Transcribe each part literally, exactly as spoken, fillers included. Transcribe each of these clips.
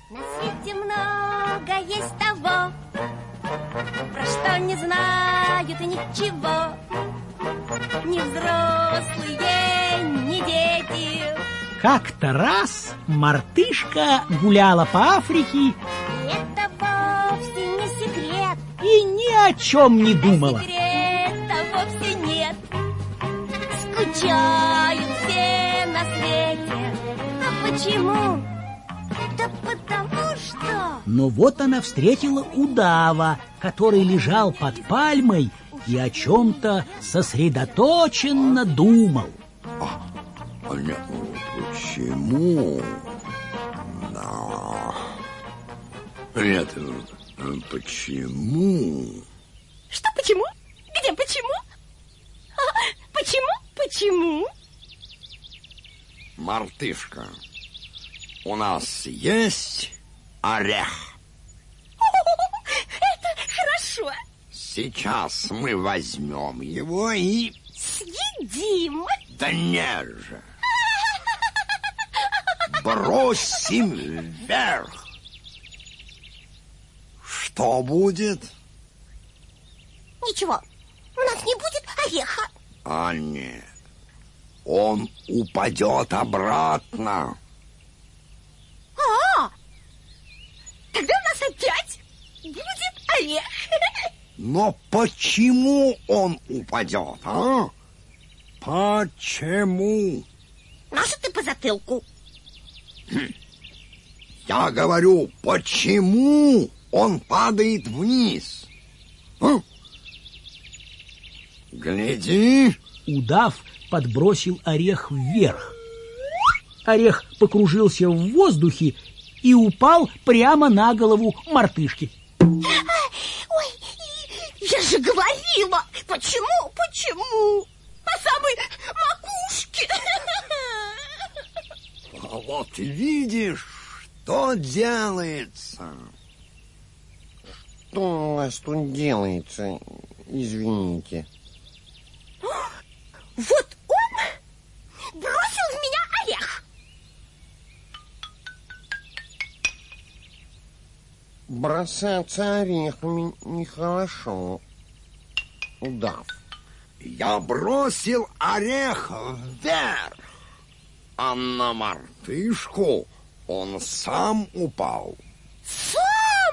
На свете много есть того, про что не знают и ничего. Ни взрослые, ни дети. Как-то раз мартышка гуляла по Африке. И это вовсе не секрет. И ни о чем не думала. А секрета вовсе нет. Скучают все на свете. А почему? Да потому что... Но вот она встретила удава, который лежал под пальмой и о чем-то сосредоточенно думал. А, понятно, почему? Да. Понятно, почему? Что почему? Где почему? А, почему? Почему? Мартышка, у нас есть орех? Это хорошо. Сейчас мы возьмем его и... Съедим. Да нет же. Бросим вверх. Что будет? Ничего, у нас не будет ореха. А нет, он упадет обратно. А, тогда у нас опять будет орех. Но почему он упадет, а? Почему? Маша, ты по затылку. Хм. Я говорю, почему он падает вниз? А? Гляди. Удав подбросил орех вверх. Орех покружился в воздухе и упал прямо на голову мартышки. Ой, я же говорила. Почему, почему? По самой макушке. А вот видишь, что делается. Что у вас тут делается? Извините. Вот он бросил в меня орех. Бросаться орехами нехорошо. Удав. Я бросил орех вверх, а на мартышку он сам упал. Сам?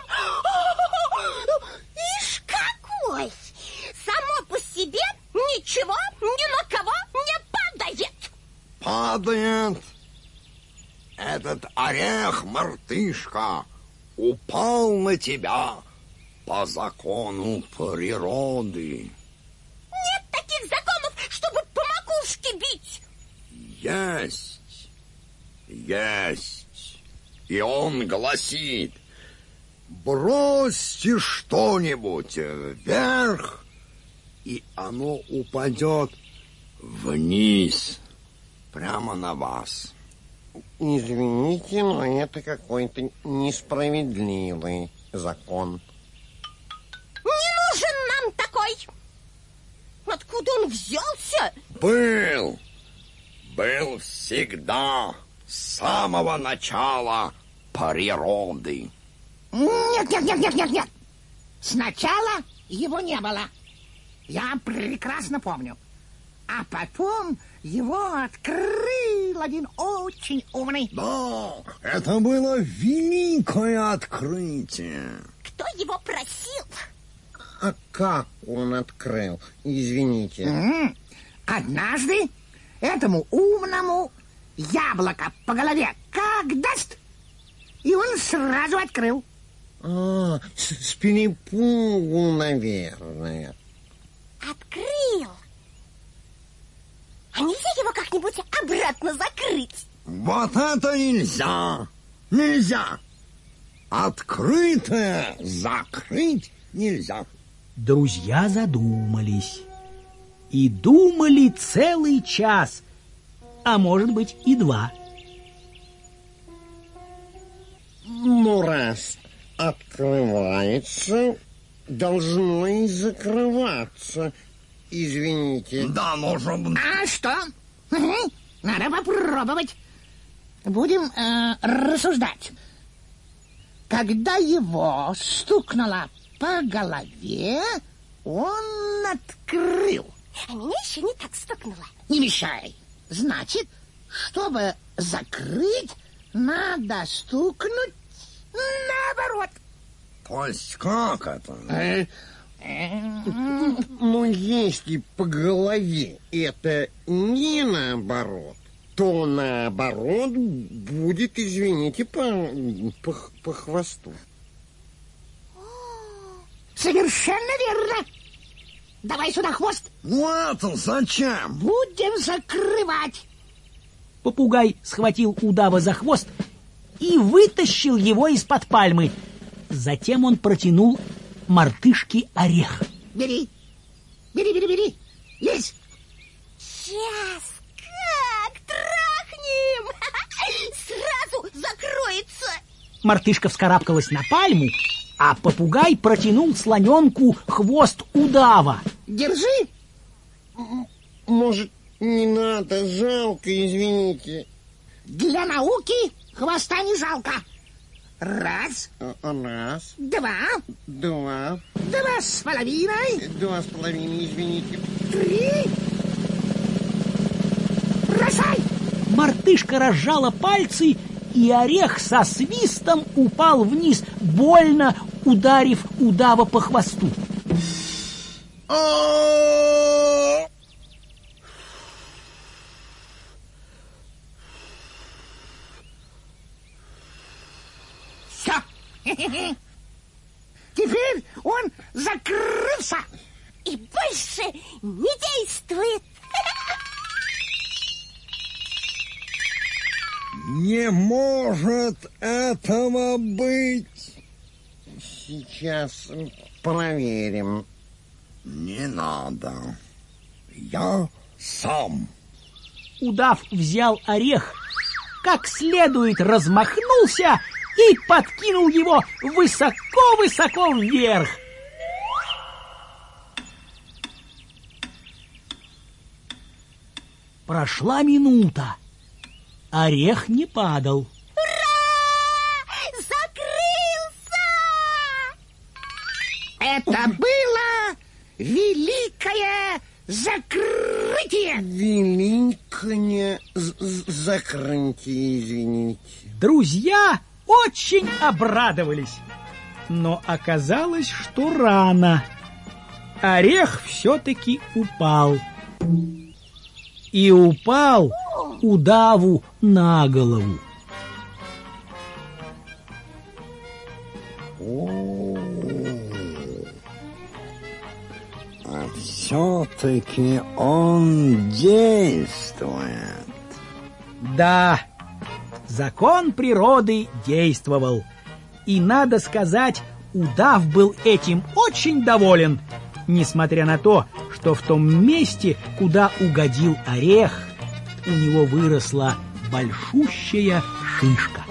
Ишь какой! Само по себе ничего ни на кого не падает. Падает. Этот орех, мартышка, упал на тебя по закону природы. Нет таких законов, чтобы по макушке бить. Есть, есть. И он гласит: бросьте что-нибудь вверх, и оно упадет вниз, прямо на вас. Извините, но это какой-то несправедливый закон. Не нужен нам такой. Откуда он взялся? Был, был всегда, с самого начала природы. Нет, нет, нет, нет, нет, нет. Сначала его не было. Я прекрасно помню. А потом его открыл один очень умный. Да, это было великое открытие. Кто его просил? А как он открыл? Извините. М-м. Однажды этому умному яблоко по голове как даст, и он сразу открыл. А, с, с перепугу, наверное. Открыл. А нельзя его как-нибудь обратно закрыть? Вот это нельзя! Нельзя! Открытое закрыть нельзя. Друзья задумались. И думали целый час, а может быть и два. Ну, раз открывается, должно и закрываться. Извините. Да, нужно... А что? Надо попробовать. Будем э, рассуждать. когда его стукнуло по голове, он открыл. А меня еще не так стукнуло. Не мешай. Значит, чтобы закрыть, надо стукнуть наоборот. То есть как это? Э, Ну, если по голове это не наоборот, то наоборот будет, извините, по, по, по хвосту. Совершенно верно. Давай сюда хвост. Ну это зачем? Будем закрывать. Попугай схватил удава за хвост и вытащил его из-под пальмы. Затем он протянул мартышке орех. Бери, бери, бери, бери. Лезь. Сейчас как трахнем, сразу закроется. Мартышка вскарабкалась на пальму, а попугай протянул слоненку хвост удава. Держи. Может, не надо, жалко, извините. Для науки хвоста не жалко. Раз, Раз, два, два, два с половиной, два с половиной, извините. три. Бросай. Мартышка разжала пальцы, и орех со свистом упал вниз, больно ударив удава по хвосту. Все. Теперь он закрылся. И больше не действует. Не может этого быть. Сейчас проверим. Не надо. Я сам. Удав взял орех, как следует размахнулся и подкинул его высоко-высоко вверх. Прошла минута. Орех не падал. Ура! Закрылся! Это было великое закрытие. Великое закрытие, извините. Друзья очень обрадовались, но оказалось, что рано. Орех все-таки упал. И упал удаву на голову. О, а все-таки он действует. Да, закон природы действовал. И, надо сказать, удав был этим очень доволен, несмотря на то, что в том месте, куда угодил орех, у него выросла большущая шишка.